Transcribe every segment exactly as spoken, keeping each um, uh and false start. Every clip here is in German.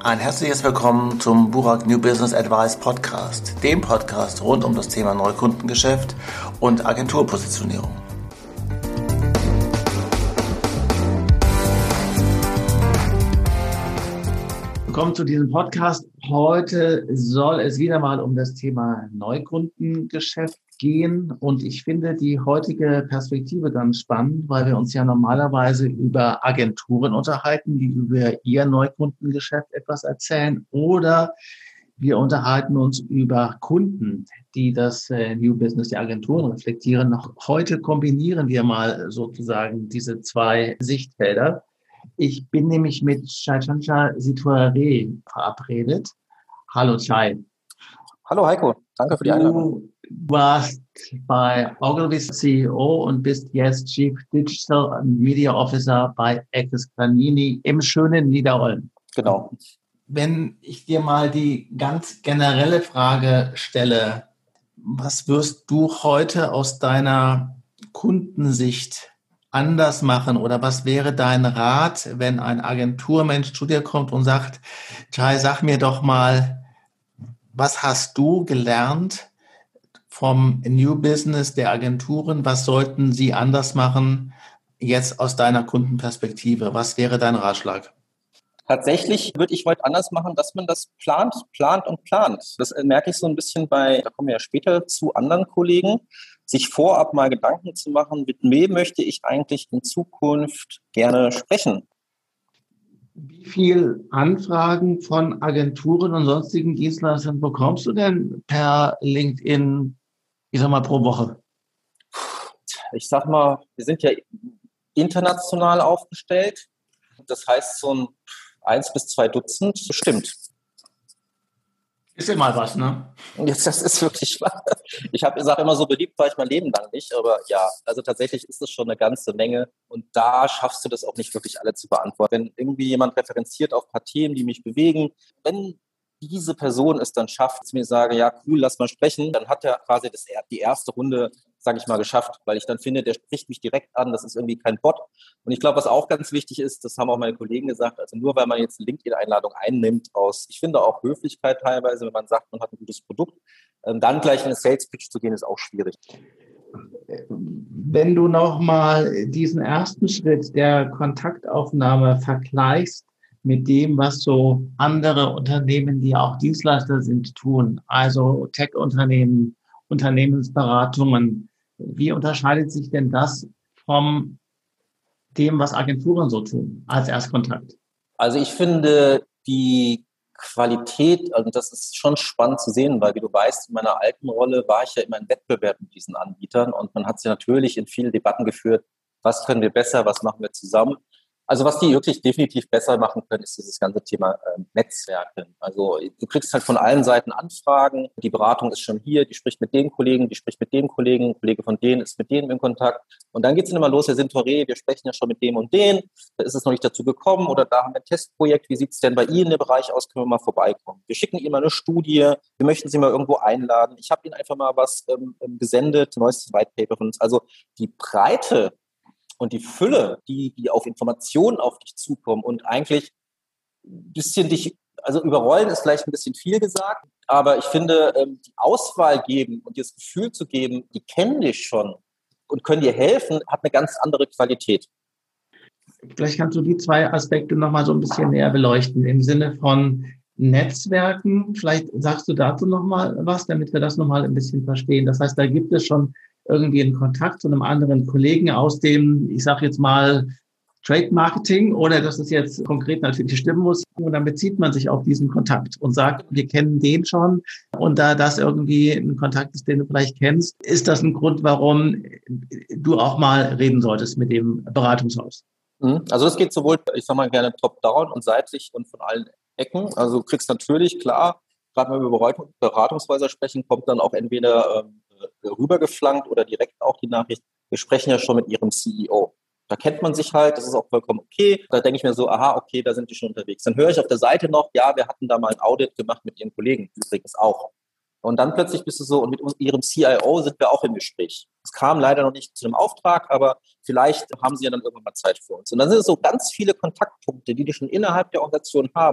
Ein herzliches Willkommen zum Burak New Business Advice Podcast, dem Podcast rund um das Thema Neukundengeschäft und Agenturpositionierung. Willkommen zu diesem Podcast. Heute soll es wieder mal um das Thema Neukundengeschäft gehen und ich finde die heutige Perspektive ganz spannend, weil wir uns ja normalerweise über Agenturen unterhalten, die über ihr Neukundengeschäft etwas erzählen, oder wir unterhalten uns über Kunden, die das New Business der Agenturen reflektieren. Noch heute kombinieren wir mal sozusagen diese zwei Sichtfelder. Ich bin nämlich mit Chaitanya Sitouare verabredet. Hallo Chai. Hallo Heiko, danke für die Einladung. Du warst bei Ogilvy C E O und bist jetzt Chief Digital and Media Officer bei Eckerscanini im schönen Niederolm. Genau. Wenn ich dir mal die ganz generelle Frage stelle, was wirst du heute aus deiner Kundensicht anders machen oder was wäre dein Rat, wenn ein Agenturmensch zu dir kommt und sagt, Chai, sag mir doch mal, was hast du gelernt vom New Business der Agenturen? Was sollten sie anders machen jetzt aus deiner Kundenperspektive? Was wäre dein Ratschlag? Tatsächlich würde ich heute anders machen, dass man das plant, plant und plant. Das merke ich so ein bisschen bei, da kommen wir ja später zu anderen Kollegen, sich vorab mal Gedanken zu machen, mit wem möchte ich eigentlich in Zukunft gerne sprechen. Wie viel Anfragen von Agenturen und sonstigen Dienstleistern bekommst du denn per LinkedIn, ich sag mal, pro Woche? Ich sag mal, wir sind ja international aufgestellt. Das heißt, so ein eins bis zwei Dutzend bestimmt. Ist ja mal was, ne? Jetzt, das ist wirklich wahr. Ich habe sage immer, so beliebt war ich mein Leben lang nicht, aber ja, also tatsächlich ist das schon eine ganze Menge und da schaffst du das auch nicht wirklich alle zu beantworten. Wenn irgendwie jemand referenziert auf ein paar Themen, die mich bewegen, wenn diese Person es dann schafft, zu mir sage, ja cool, lass mal sprechen, dann hat er quasi das, die erste Runde, sage ich mal, geschafft, weil ich dann finde, der spricht mich direkt an, das ist irgendwie kein Bot. Und ich glaube, was auch ganz wichtig ist, das haben auch meine Kollegen gesagt, also nur weil man jetzt eine LinkedIn-Einladung einnimmt aus, ich finde auch Höflichkeit teilweise, wenn man sagt, man hat ein gutes Produkt, dann gleich in einen Sales-Pitch zu gehen, ist auch schwierig. Wenn du nochmal diesen ersten Schritt der Kontaktaufnahme vergleichst mit dem, was so andere Unternehmen, die auch Dienstleister sind, tun, also Tech-Unternehmen, Unternehmensberatungen, wie unterscheidet sich denn das von dem, was Agenturen so tun, als Erstkontakt? Also ich finde die Qualität, also das ist schon spannend zu sehen, weil wie du weißt, in meiner alten Rolle war ich ja immer in Wettbewerb mit diesen Anbietern und man hat sich natürlich in viele Debatten geführt, was können wir besser, was machen wir zusammen. Also was die wirklich definitiv besser machen können, ist dieses ganze Thema äh, Netzwerken. Also du kriegst halt von allen Seiten Anfragen, die Beratung ist schon hier, die spricht mit dem Kollegen, die spricht mit dem Kollegen, ein Kollege von denen ist mit denen in Kontakt. Und dann geht's dann immer los, Herr Sitouare, wir sprechen ja schon mit dem und den, da ist es noch nicht dazu gekommen oder da haben wir ein Testprojekt, wie sieht's denn bei Ihnen im Bereich aus, können wir mal vorbeikommen. Wir schicken Ihnen mal eine Studie, wir möchten Sie mal irgendwo einladen. Ich habe Ihnen einfach mal was ähm, gesendet, neuestes White Paper von uns. Also die Breite und die Fülle, die, die auf Informationen auf dich zukommen und eigentlich ein bisschen dich, also überrollen ist vielleicht ein bisschen viel gesagt, aber ich finde, die Auswahl geben und dir das Gefühl zu geben, die kennen dich schon und können dir helfen, hat eine ganz andere Qualität. Vielleicht kannst du die zwei Aspekte nochmal so ein bisschen näher beleuchten, im Sinne von Netzwerken. Vielleicht sagst du dazu nochmal was, damit wir das nochmal ein bisschen verstehen. Das heißt, da gibt es schon irgendwie einen Kontakt zu einem anderen Kollegen aus dem, ich sage jetzt mal, Trade Marketing, ohne dass es jetzt konkret natürlich stimmen muss. Und dann bezieht man sich auf diesen Kontakt und sagt, wir kennen den schon. Und da das irgendwie ein Kontakt ist, den du vielleicht kennst, ist das ein Grund, warum du auch mal reden solltest mit dem Beratungshaus? Also das geht sowohl, ich sage mal gerne top-down und seitlich und von allen Ecken. Also du kriegst natürlich, klar, gerade wenn wir über Beratungshäuser sprechen, kommt dann auch entweder ähm, rübergeflankt oder direkt auch die Nachricht, wir sprechen ja schon mit Ihrem C E O. Da kennt man sich halt, das ist auch vollkommen okay. Da denke ich mir so, aha, okay, da sind die schon unterwegs. Dann höre ich auf der Seite noch, ja, wir hatten da mal ein Audit gemacht mit Ihren Kollegen, übrigens auch. Und dann plötzlich bist du so, und mit Ihrem C I O sind wir auch im Gespräch. Es kam leider noch nicht zu einem Auftrag, aber vielleicht haben Sie ja dann irgendwann mal Zeit für uns. Und dann sind es so ganz viele Kontaktpunkte, die die schon innerhalb der Organisation haben,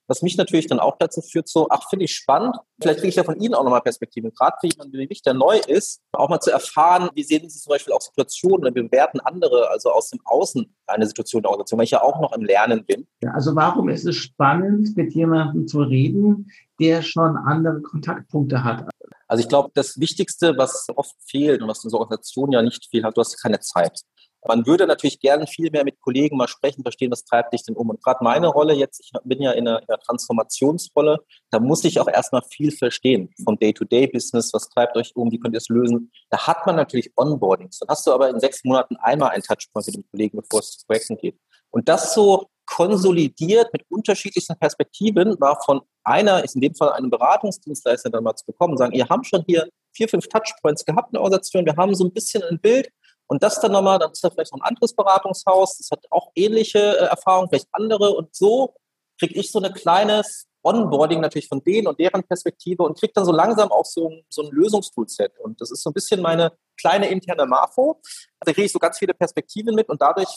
Was mich natürlich dann auch dazu führt, so, ach, finde ich spannend. Vielleicht kriege ich ja von Ihnen auch nochmal Perspektiven. Gerade für jemanden wie mich, der neu ist, auch mal zu erfahren, wie sehen Sie zum Beispiel auch Situationen oder bewerten andere, also aus dem Außen eine Situation der Organisation, weil ich ja auch noch im Lernen bin. Ja, also warum ist es spannend, mit jemandem zu reden, der schon andere Kontaktpunkte hat? Also ich glaube, das Wichtigste, was oft fehlt und was in so Organisation ja nicht viel hat, du hast keine Zeit. Man würde natürlich gerne viel mehr mit Kollegen mal sprechen, verstehen, was treibt dich denn um. Und gerade meine Rolle jetzt, ich bin ja in einer, in einer Transformationsrolle, da muss ich auch erstmal viel verstehen vom Day-to-Day-Business, was treibt euch um, wie könnt ihr es lösen. Da hat man natürlich Onboardings. Dann hast du aber in sechs Monaten einmal einen Touchpoint mit dem Kollegen, bevor es zu Projekten geht. Und das so konsolidiert mit unterschiedlichsten Perspektiven war von einer, ist in dem Fall einem Beratungsdienstleister dann mal zu bekommen und sagen, ihr habt schon hier vier, fünf Touchpoints gehabt in der Organisation, wir haben so ein bisschen ein Bild und das dann nochmal, dann ist da vielleicht noch ein anderes Beratungshaus, das hat auch ähnliche äh, Erfahrungen, vielleicht andere und so kriege ich so ein kleines Onboarding natürlich von denen und deren Perspektive und kriege dann so langsam auch so, so ein Lösungstoolset und das ist so ein bisschen meine kleine interne Marfo, da kriege ich so ganz viele Perspektiven mit und dadurch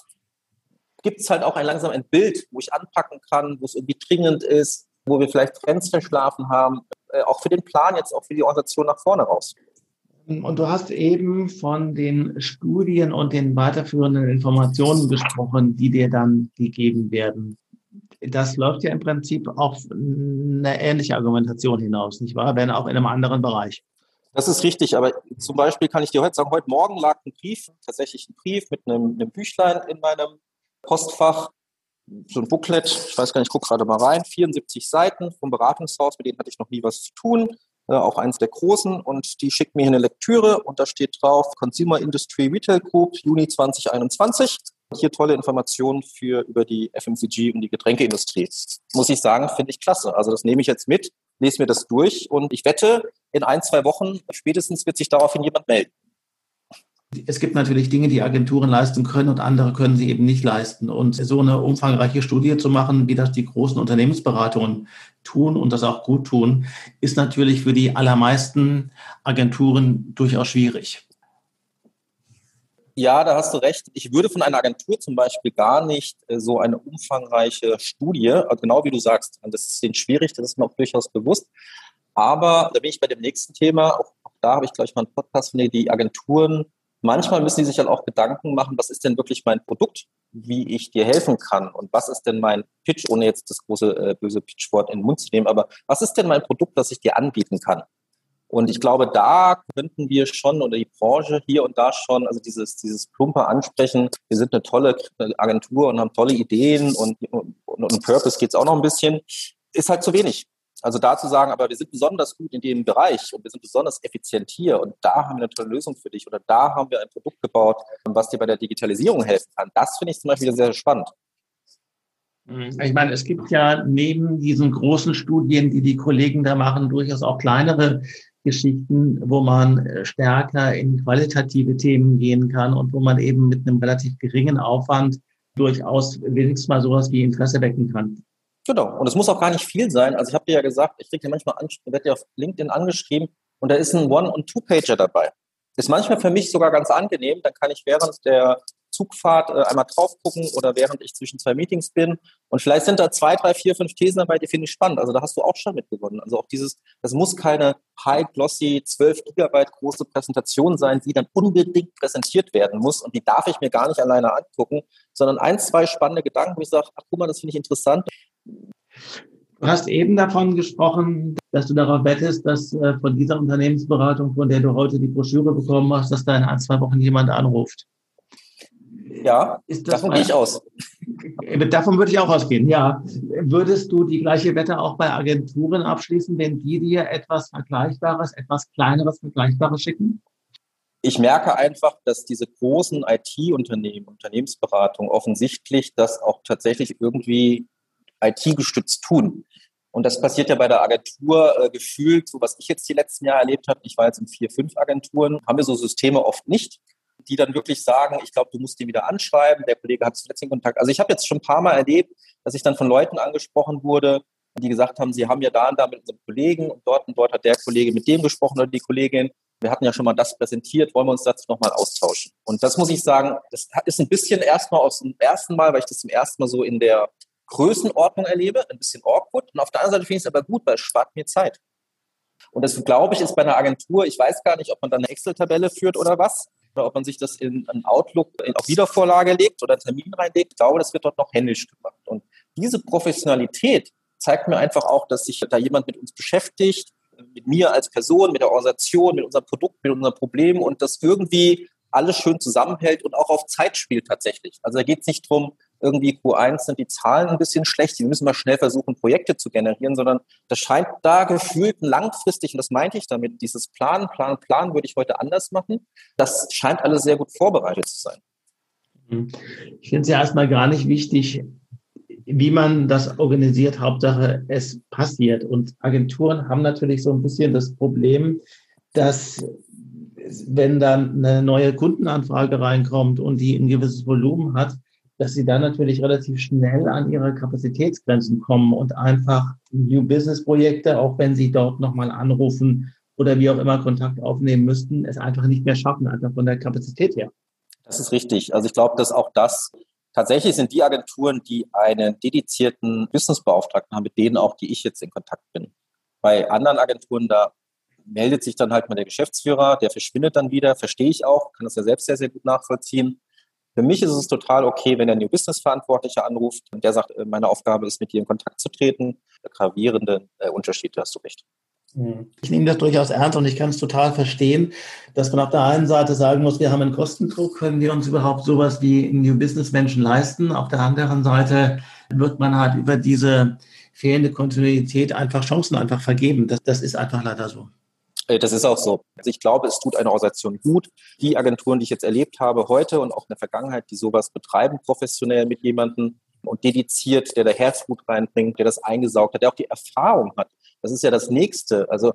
gibt es halt auch ein langsam ein Bild, wo ich anpacken kann, wo es irgendwie dringend ist, wo wir vielleicht Trends verschlafen haben, äh, auch für den Plan jetzt, auch für die Organisation nach vorne raus. Und du hast eben von den Studien und den weiterführenden Informationen gesprochen, die dir dann gegeben werden. Das läuft ja im Prinzip auf eine ähnliche Argumentation hinaus, nicht wahr? Wenn auch in einem anderen Bereich. Das ist richtig, aber zum Beispiel kann ich dir heute sagen, heute Morgen lag ein Brief, tatsächlich ein Brief mit einem, einem Büchlein in meinem Postfach, so ein Booklet, ich weiß gar nicht, ich gucke gerade mal rein, vierundsiebzig Seiten vom Beratungshaus, mit denen hatte ich noch nie was zu tun, äh, auch eins der großen und die schickt mir hier eine Lektüre und da steht drauf Consumer Industry Retail Group, Juni zwanzig einundzwanzig. Und hier tolle Informationen für über die F M C G und die Getränkeindustrie. Muss ich sagen, finde ich klasse. Also das nehme ich jetzt mit, lese mir das durch und ich wette, in ein, zwei Wochen spätestens wird sich daraufhin jemand melden. Es gibt natürlich Dinge, die Agenturen leisten können und andere können sie eben nicht leisten. Und so eine umfangreiche Studie zu machen, wie das die großen Unternehmensberatungen tun und das auch gut tun, ist natürlich für die allermeisten Agenturen durchaus schwierig. Ja, da hast du recht. Ich würde von einer Agentur zum Beispiel gar nicht so eine umfangreiche Studie, genau wie du sagst, das ist denen schwierig, das ist mir auch durchaus bewusst. Aber da bin ich bei dem nächsten Thema, auch, auch da habe ich gleich mal einen Podcast von dir, die Agenturen. Manchmal müssen die sich halt auch Gedanken machen, was ist denn wirklich mein Produkt, wie ich dir helfen kann und was ist denn mein Pitch, ohne jetzt das große äh, böse Pitchwort in den Mund zu nehmen, aber was ist denn mein Produkt, das ich dir anbieten kann? Und ich glaube, da könnten wir schon oder die Branche hier und da schon, also dieses dieses plumpe Ansprechen, wir sind eine tolle Agentur und haben tolle Ideen und, und, und um Purpose geht es auch noch ein bisschen, ist halt zu wenig. Also da zu sagen, aber wir sind besonders gut in dem Bereich und wir sind besonders effizient hier und da haben wir eine tolle Lösung für dich oder da haben wir ein Produkt gebaut, was dir bei der Digitalisierung helfen kann. Das finde ich zum Beispiel sehr, sehr spannend. Ich meine, es gibt ja neben diesen großen Studien, die die Kollegen da machen, durchaus auch kleinere Geschichten, wo man stärker in qualitative Themen gehen kann und wo man eben mit einem relativ geringen Aufwand durchaus wenigstens mal sowas wie Interesse wecken kann. Genau. Und es muss auch gar nicht viel sein. Also ich habe dir ja gesagt, ich kriege ja manchmal, an, werde ja auf LinkedIn angeschrieben und da ist ein One- und Two-Pager dabei. Ist manchmal für mich sogar ganz angenehm. Dann kann ich während der Zugfahrt äh, einmal drauf gucken oder während ich zwischen zwei Meetings bin. Und vielleicht sind da zwei, drei, vier, fünf Thesen dabei, die finde ich spannend. Also da hast du auch schon mitgewonnen. Also auch dieses, das muss keine high-glossy, zwölf Gigabyte große Präsentation sein, die dann unbedingt präsentiert werden muss. Und die darf ich mir gar nicht alleine angucken, sondern ein, zwei spannende Gedanken, wo ich sage, ach guck mal, das finde ich interessant. Du hast eben davon gesprochen, dass du darauf wettest, dass äh, von dieser Unternehmensberatung, von der du heute die Broschüre bekommen hast, dass da in ein, zwei Wochen jemand anruft. Ja, davon gehe ich aus. Davon würde ich auch ausgehen, ja. Würdest du die gleiche Wette auch bei Agenturen abschließen, wenn die dir etwas Vergleichbares, etwas Kleineres Vergleichbares schicken? Ich merke einfach, dass diese großen I T-Unternehmen, Unternehmensberatungen offensichtlich das auch tatsächlich irgendwie I T-gestützt tun. Und das passiert ja bei der Agentur äh, gefühlt, so was ich jetzt die letzten Jahre erlebt habe, ich war jetzt in vier, fünf Agenturen, haben wir so Systeme oft nicht, die dann wirklich sagen, ich glaube, du musst den wieder anschreiben, der Kollege hat zuletzt den Kontakt. Also ich habe jetzt schon ein paar Mal erlebt, dass ich dann von Leuten angesprochen wurde, die gesagt haben, sie haben ja da und da mit unserem Kollegen und dort und dort hat der Kollege mit dem gesprochen oder die Kollegin. Wir hatten ja schon mal das präsentiert, wollen wir uns dazu nochmal austauschen. Und das muss ich sagen, das ist ein bisschen erstmal aus dem ersten Mal, weil ich das zum ersten Mal so in der Größenordnung erlebe, ein bisschen awkward. Und auf der anderen Seite finde ich es aber gut, weil es spart mir Zeit. Und das, glaube ich, ist bei einer Agentur, ich weiß gar nicht, ob man da eine Excel-Tabelle führt oder was, oder ob man sich das in einen Outlook in, auf Wiedervorlage legt oder einen Termin reinlegt. Ich glaube, das wird dort noch händisch gemacht. Und diese Professionalität zeigt mir einfach auch, dass sich da jemand mit uns beschäftigt, mit mir als Person, mit der Organisation, mit unserem Produkt, mit unseren Problemen und das irgendwie alles schön zusammenhält und auch auf Zeit spielt tatsächlich. Also da geht es nicht drum, irgendwie Q eins sind die Zahlen ein bisschen schlecht, wir müssen mal schnell versuchen, Projekte zu generieren, sondern das scheint da gefühlt langfristig, und das meinte ich damit, dieses Plan, Plan, Plan würde ich heute anders machen, das scheint alles sehr gut vorbereitet zu sein. Ich finde es ja erstmal gar nicht wichtig, wie man das organisiert, Hauptsache es passiert. Und Agenturen haben natürlich so ein bisschen das Problem, dass wenn dann eine neue Kundenanfrage reinkommt und die ein gewisses Volumen hat, dass sie dann natürlich relativ schnell an ihre Kapazitätsgrenzen kommen und einfach New Business Projekte, auch wenn sie dort nochmal anrufen oder wie auch immer Kontakt aufnehmen müssten, es einfach nicht mehr schaffen, einfach von der Kapazität her. Das ist richtig. Also ich glaube, dass auch das tatsächlich sind die Agenturen, die einen dedizierten Businessbeauftragten haben, mit denen auch, die ich jetzt in Kontakt bin. Bei anderen Agenturen, da meldet sich dann halt mal der Geschäftsführer, der verschwindet dann wieder, verstehe ich auch, kann das ja selbst sehr, sehr gut nachvollziehen. Für mich ist es total okay, wenn der New Business Verantwortliche anruft und der sagt, meine Aufgabe ist, mit dir in Kontakt zu treten. Gravierende äh, Unterschiede, hast du recht. Ich nehme das durchaus ernst und ich kann es total verstehen, dass man auf der einen Seite sagen muss, wir haben einen Kostendruck, können wir uns überhaupt sowas wie New Business Menschen leisten. Auf der anderen Seite wird man halt über diese fehlende Kontinuität einfach Chancen einfach vergeben. Das, das ist einfach leider so. Das ist auch so. Also ich glaube, es tut einer Organisation gut. Die Agenturen, die ich jetzt erlebt habe heute und auch in der Vergangenheit, die sowas betreiben, professionell mit jemandem und dediziert, der da Herzblut reinbringt, der das eingesaugt hat, der auch die Erfahrung hat. Das ist ja das Nächste. Also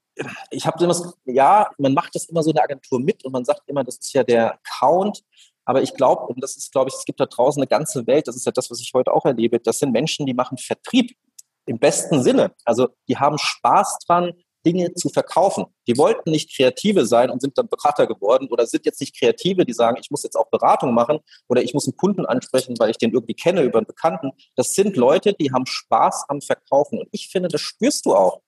ich habe immer das, ja, man macht das immer so in der Agentur mit und man sagt immer, das ist ja der Account. Aber ich glaube, und das ist, glaube ich, es gibt da draußen eine ganze Welt, das ist ja das, was ich heute auch erlebe, das sind Menschen, die machen Vertrieb im besten Sinne. Also die haben Spaß dran, Dinge zu verkaufen. Die wollten nicht Kreative sein und sind dann Berater geworden oder sind jetzt nicht Kreative, die sagen, ich muss jetzt auch Beratung machen oder ich muss einen Kunden ansprechen, weil ich den irgendwie kenne über einen Bekannten. Das sind Leute, die haben Spaß am Verkaufen und ich finde, das spürst du auch.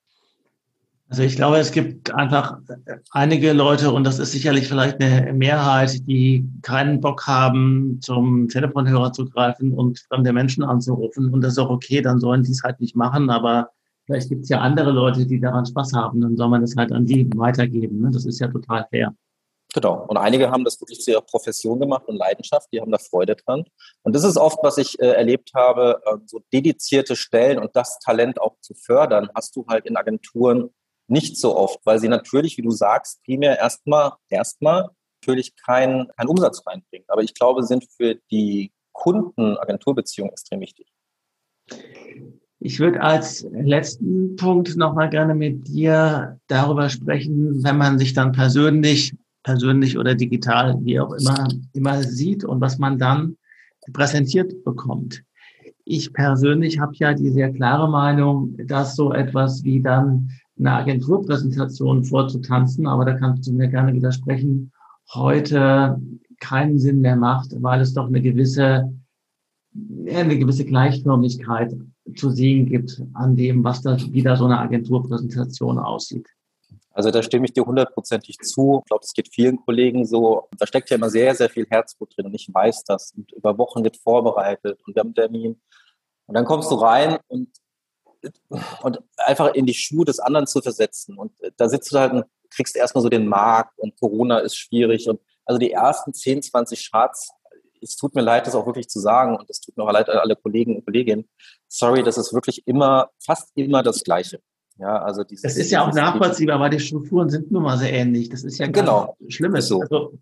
Also ich glaube, es gibt einfach einige Leute, und das ist sicherlich vielleicht eine Mehrheit, die keinen Bock haben, zum Telefonhörer zu greifen und fremde Menschen anzurufen. Und das ist auch okay, dann sollen die es halt nicht machen, aber vielleicht gibt es ja andere Leute, die daran Spaß haben, dann soll man das halt an die weitergeben. Das ist ja total fair. Genau. Und einige haben das wirklich zu ihrer Profession gemacht und Leidenschaft, die haben da Freude dran. Und das ist oft, was ich äh, erlebt habe, äh, so dedizierte Stellen und das Talent auch zu fördern, hast du halt in Agenturen nicht so oft, weil sie natürlich, wie du sagst, primär erstmal erstmal natürlich keinen keinen Umsatz reinbringen. Aber ich glaube, sind für die Kunden Agenturbeziehungen extrem wichtig. Ich würde als letzten Punkt nochmal gerne mit dir darüber sprechen, wenn man sich dann persönlich, persönlich oder digital, wie auch immer, immer sieht und was man dann präsentiert bekommt. Ich persönlich habe ja die sehr klare Meinung, dass so etwas wie dann eine Agenturpräsentation vorzutanzen, aber da kannst du mir gerne widersprechen, heute keinen Sinn mehr macht, weil es doch eine gewisse, eine gewisse Gleichförmigkeit zu sehen gibt an dem, was da wieder so eine Agenturpräsentation aussieht. Also da stimme ich dir hundertprozentig zu. Ich glaube, es geht vielen Kollegen so. Da steckt ja immer sehr, sehr viel Herzblut drin und ich weiß das. Und über Wochen wird vorbereitet und wir haben einen Termin. Und dann kommst du rein und, und einfach in die Schuhe des anderen zu versetzen. Und da sitzt du halt und kriegst erstmal so den Markt und Corona ist schwierig. Und also die ersten zehn, zwanzig Charts, es tut mir leid, das auch wirklich zu sagen und es tut mir auch leid an alle Kollegen und Kolleginnen. Sorry, das ist wirklich immer, fast immer das Gleiche. Ja, also dieses, das ist ja auch nachvollziehbar, weil die Strukturen sind nun mal sehr ähnlich. Das ist ja gar genau, nichts Schlimmes. so. Also,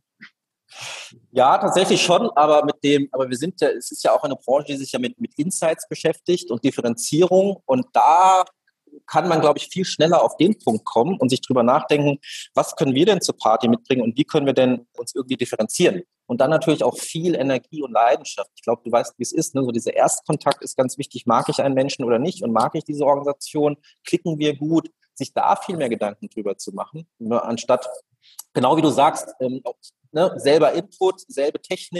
ja, tatsächlich schon, aber mit dem, aber wir sind ja, es ist ja auch eine Branche, die sich ja mit, mit Insights beschäftigt und Differenzierung und da kann man, glaube ich, viel schneller auf den Punkt kommen und sich drüber nachdenken, was können wir denn zur Party mitbringen und wie können wir denn uns irgendwie differenzieren? Und dann natürlich auch viel Energie und Leidenschaft. Ich glaube, du weißt, wie es ist, ne? So dieser Erstkontakt ist ganz wichtig. Mag ich einen Menschen oder nicht? Und mag ich diese Organisation? Klicken wir gut? Sich da viel mehr Gedanken drüber zu machen, ne? Anstatt, genau wie du sagst, ähm, ne? selber Input, selbe Technik,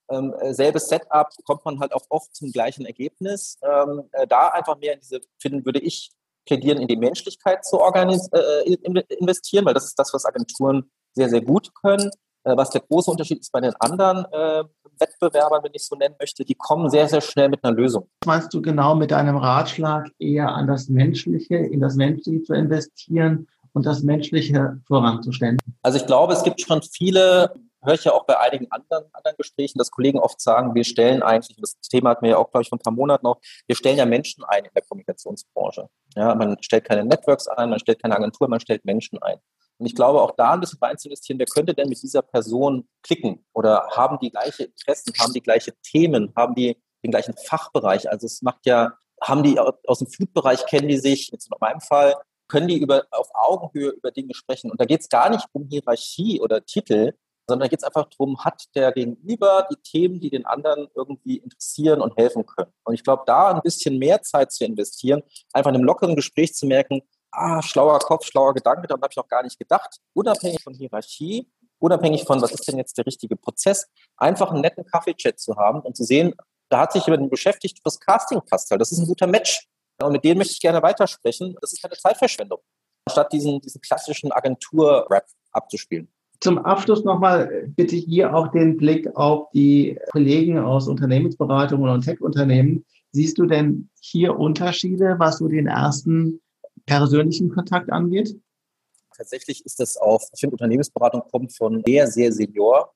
ähm, selbes Setup, kommt man halt auch oft zum gleichen Ergebnis. Ähm, äh, da einfach mehr in diese, finden würde ich, plädieren, in die Menschlichkeit zu organis- äh, investieren, weil das ist das, was Agenturen sehr, sehr gut können. Äh, was der große Unterschied ist bei den anderen äh, Wettbewerbern, wenn ich es so nennen möchte, die kommen sehr, sehr schnell mit einer Lösung. Was meinst du genau mit deinem Ratschlag, eher an das Menschliche, in das Menschliche zu investieren und das Menschliche voranzustellen? Also ich glaube, es gibt schon viele, höre ich ja auch bei einigen anderen, anderen Gesprächen, dass Kollegen oft sagen, wir stellen eigentlich, das Thema hatten wir ja auch, glaube ich, vor ein paar Monaten noch, wir stellen ja Menschen ein in der Kommunikationsbranche. Ja, man stellt keine Networks ein, man stellt keine Agentur, man stellt Menschen ein. Und ich glaube, auch da ein bisschen rein zu investieren, wer könnte denn mit dieser Person klicken oder haben die gleiche Interessen, haben die gleiche Themen, haben die den gleichen Fachbereich. Also es macht ja, haben die aus dem Food-Bereich, kennen die sich, jetzt in meinem Fall, können die über auf Augenhöhe über Dinge sprechen. Und da geht es gar nicht um Hierarchie oder Titel, sondern da geht es einfach darum, hat der Gegenüber die Themen, die den anderen irgendwie interessieren und helfen können. Und ich glaube, da ein bisschen mehr Zeit zu investieren, einfach in einem lockeren Gespräch zu merken, ah, schlauer Kopf, schlauer Gedanke, daran habe ich noch gar nicht gedacht. Unabhängig von Hierarchie, unabhängig von, was ist denn jetzt der richtige Prozess, einfach einen netten Kaffee-Chat zu haben und zu sehen, da hat sich jemand beschäftigt, das Casting passt halt. Das ist ein guter Match. Und mit denen möchte ich gerne weitersprechen. Das ist keine Zeitverschwendung, anstatt diesen, diesen klassischen Agentur-Rap abzuspielen. Zum Abschluss nochmal bitte hier auch den Blick auf die Kollegen aus Unternehmensberatung und Tech-Unternehmen. Siehst du denn hier Unterschiede, was so den ersten persönlichen Kontakt angeht? Tatsächlich ist das auch, ich finde, Unternehmensberatung kommt von sehr, sehr Senior.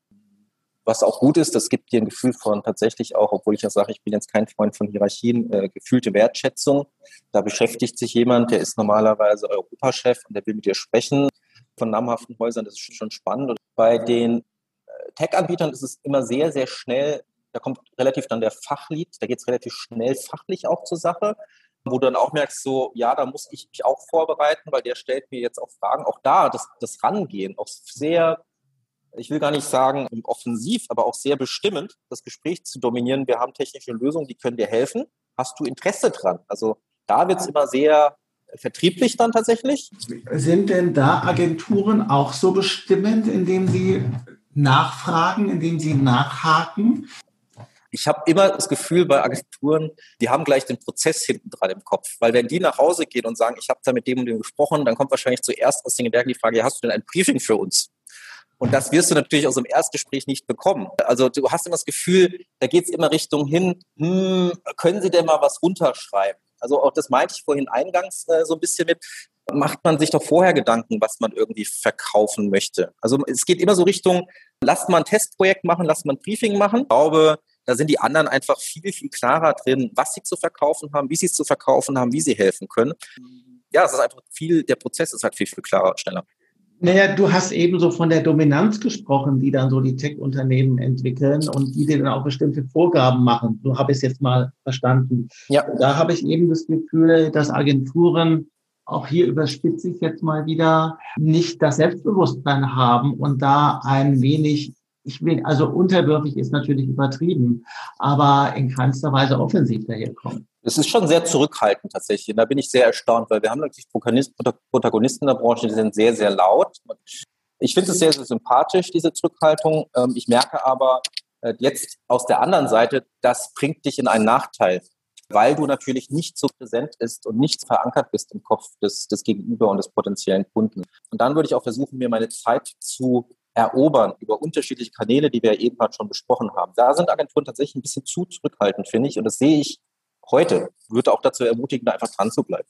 Was auch gut ist, das gibt dir ein Gefühl von tatsächlich auch, obwohl ich ja sage, ich bin jetzt kein Freund von Hierarchien, äh, gefühlte Wertschätzung. Da beschäftigt sich jemand, der ist normalerweise Europachef und der will mit dir sprechen. Von namhaften Häusern, das ist schon spannend. Und bei den äh, Tech-Anbietern ist es immer sehr, sehr schnell, da kommt relativ dann der Fachlead, da geht es relativ schnell fachlich auch zur Sache, wo du dann auch merkst, so, ja, da muss ich mich auch vorbereiten, weil der stellt mir jetzt auch Fragen. Auch da, das, das Rangehen, auch sehr, ich will gar nicht sagen offensiv, aber auch sehr bestimmend, das Gespräch zu dominieren. Wir haben technische Lösungen, die können dir helfen. Hast du Interesse dran? Also da wird es immer sehr vertrieblich dann tatsächlich. Sind denn da Agenturen auch so bestimmend, indem sie nachfragen, indem sie nachhaken? Ich habe immer das Gefühl bei Agenturen, die haben gleich den Prozess hinten dran im Kopf. Weil wenn die nach Hause gehen und sagen, ich habe da mit dem und dem gesprochen, dann kommt wahrscheinlich zuerst aus den Gedanken die Frage, ja, hast du denn ein Briefing für uns? Und das wirst du natürlich aus dem Erstgespräch nicht bekommen. Also du hast immer das Gefühl, da geht es immer Richtung hin, hm, können Sie denn mal was runterschreiben? Also auch das meinte ich vorhin eingangs äh, so ein bisschen mit, macht man sich doch vorher Gedanken, was man irgendwie verkaufen möchte. Also es geht immer so Richtung, lasst mal ein Testprojekt machen, lasst mal ein Briefing machen. Ich glaube, da sind die anderen einfach viel, viel klarer drin, was sie zu verkaufen haben, wie sie es zu verkaufen haben, wie sie helfen können. Ja, es ist einfach viel, der Prozess ist halt viel, viel klarer und schneller. Naja, du hast eben so von der Dominanz gesprochen, die dann so die Tech-Unternehmen entwickeln und die dann auch bestimmte Vorgaben machen. So habe ich es jetzt mal verstanden. Ja. Da habe ich eben das Gefühl, dass Agenturen, auch hier überspitze ich jetzt mal wieder, nicht das Selbstbewusstsein haben und da ein wenig, ich will, also unterwürfig ist natürlich übertrieben, aber in keinster Weise offensiv daherkommen. Es ist schon sehr zurückhaltend tatsächlich. Und da bin ich sehr erstaunt, weil wir haben natürlich Protagonisten in der Branche, die sind sehr, sehr laut. Ich finde es sehr, sehr sympathisch, diese Zurückhaltung. Ich merke aber jetzt aus der anderen Seite, das bringt dich in einen Nachteil, weil du natürlich nicht so präsent bist und nicht verankert bist im Kopf des, des Gegenüber und des potenziellen Kunden. Und dann würde ich auch versuchen, mir meine Zeit zu erobern über unterschiedliche Kanäle, die wir eben gerade schon besprochen haben. Da sind Agenturen tatsächlich ein bisschen zu zurückhaltend, finde ich. Und das sehe ich heute. Würde auch dazu ermutigen, da einfach dran zu bleiben.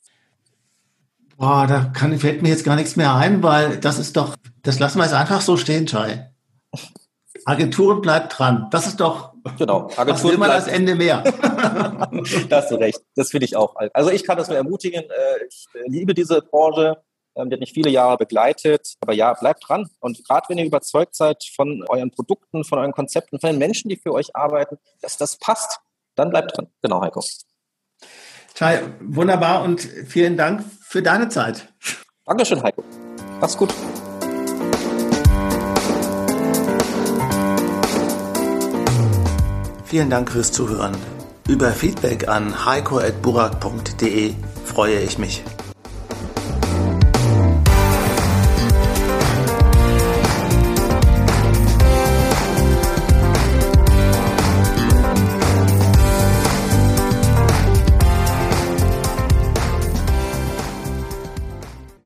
Boah, da kann, fällt mir jetzt gar nichts mehr ein, weil das ist doch, das lassen wir jetzt einfach so stehen, Chai. Agenturen bleibt dran. Das ist doch, genau. Agenturen was will man als Ende mehr? Da hast du recht. Das finde ich auch. Also ich kann das nur ermutigen. Ich liebe diese Branche. Die hat mich viele Jahre begleitet. Aber ja, bleibt dran. Und gerade wenn ihr überzeugt seid von euren Produkten, von euren Konzepten, von den Menschen, die für euch arbeiten, dass das passt, dann bleibt dran. Genau, Heiko. Chai, wunderbar und vielen Dank für deine Zeit. Dankeschön, Heiko. Mach's gut. Vielen Dank fürs Zuhören. Über Feedback an heiko at burak punkt de freue ich mich.